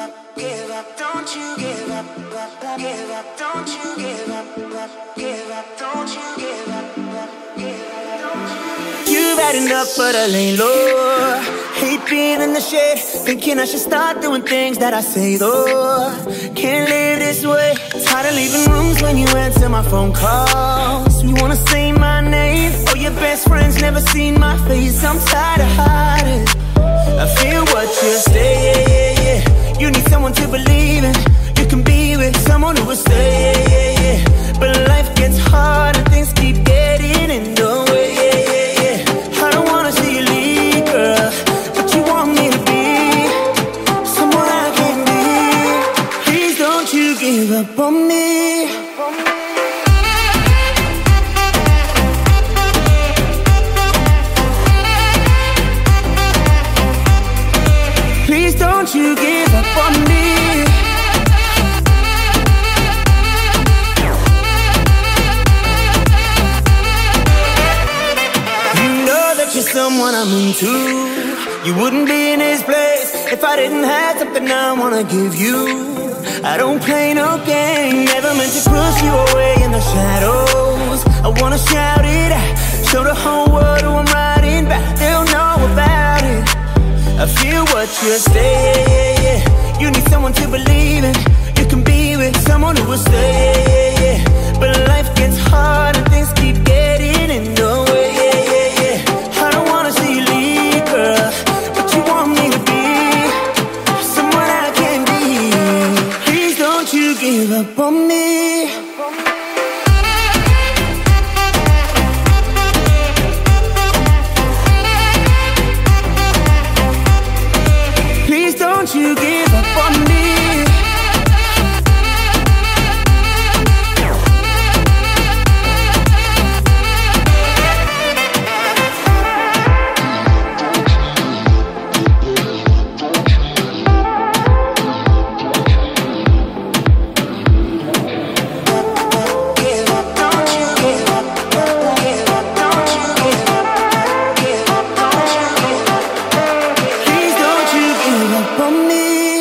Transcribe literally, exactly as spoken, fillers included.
give up, don't you give up, give up, don't you give up, give up, don't you give up, give up, don't you. You've had enough, but I lay low. Hate being in the shade, thinking I should start doing things that I say though. Can't live this way. Tired of leaving rooms when you answer my phone calls. You wanna say my name, oh your best friends never seen my face. I'm tired of hiding. I feel what you say, yeah, yeah, yeah. You need someone to believe in. You can be with someone who will stay, yeah, yeah, yeah. But life gets hard and things keep getting in the way, yeah, yeah, yeah. I don't wanna see you leave, girl, but you want me to be someone I can be. Please don't you give up on me. Please don't you give up on me. You know that you're someone I'm into. You wouldn't be in this place if I didn't have something I wanna give you. I don't play no game, never meant to push you away in the shadows. I wanna shout it out, show the whole world who I'm riding back. They'll know about it. I feel what you say, yeah, yeah, yeah. You need someone to believe in. You can be with someone who will stay, yeah, yeah, yeah. But life gets hard and things keep getting in the way, yeah, yeah, yeah. I don't wanna see you leave, girl, but you want me to be someone I can be. Please don't you give up on me. Don't you give up on me. Please don't you give up on me.